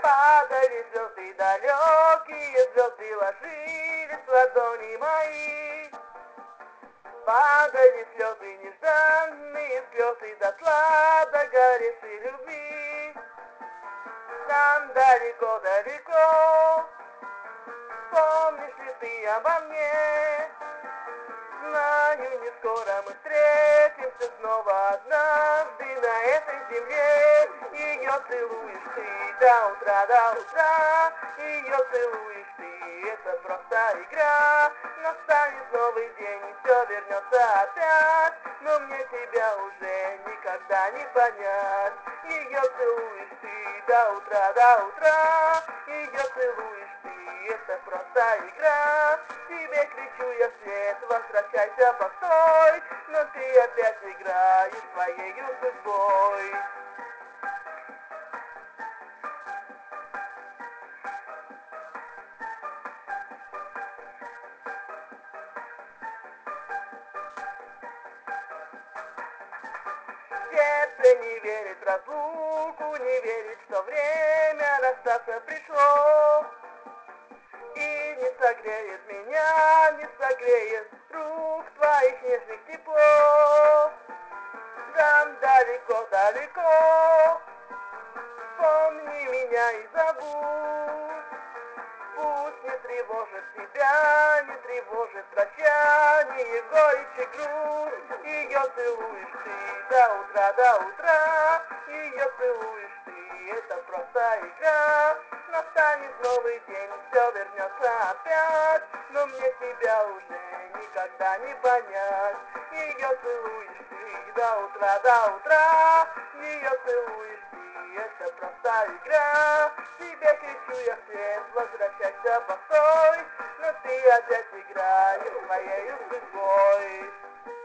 Падали звезды далекие, звезды ложились в ладони мои. Падали слезы нежданные, слезы дотла догоревшей любви. Там далеко-далеко, помнишь ли ты обо мне? Знаю, не скоро мы встретимся снова однажды на этой земле. Ее целуешь ты до утра, ее целуешь ты, это просто игра. Настанет новый день и все вернется опять, но мне тебя уже никогда не понять. Ее целуешь ты до утра, ее целуешь ты, это просто игра. Тебе кричу я вслед, возвращайся, постой, но ты опять играешь своей судьбой. Сердце не верит в разлуку, не верит, что время расстаться пришло. И не согреет меня, не согреет рук твоих нежных тепло. Там далеко-далеко, помни меня и забудь. Пусть не тревожит тебя, не тревожит прощание, горечь и грусть. Ее целуешь ты до утра, ее целуешь ты, это просто игра. Настанет новый день, все вернется опять, но мне тебя уже никогда не понять. Ее целуешь ты до утра, ее целуешь ты, это просто игра. Тебе кричу я вслед, возвращайся, постой, но ты опять играешь своей судьбой.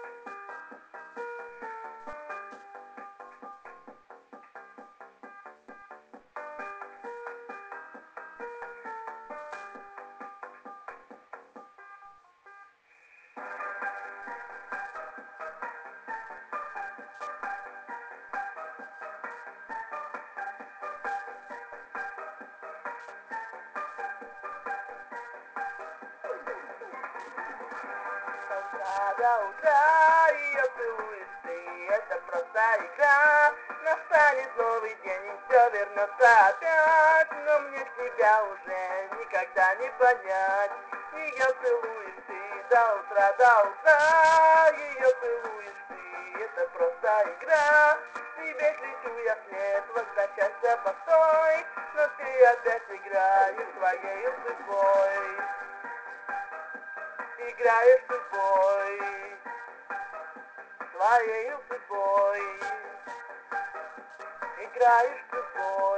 До утра ее целуешь ты, это просто игра. Настанет новый день и все вернется опять, но мне тебя уже никогда не понять. Ее целуешь ты до утра, ее целуешь ты, это просто игра. Тебе кричу я вслед, возвращайся, постой, но ты опять играешь своей судьбой. Играешь судьбой, своей судьбой, играешь судьбой.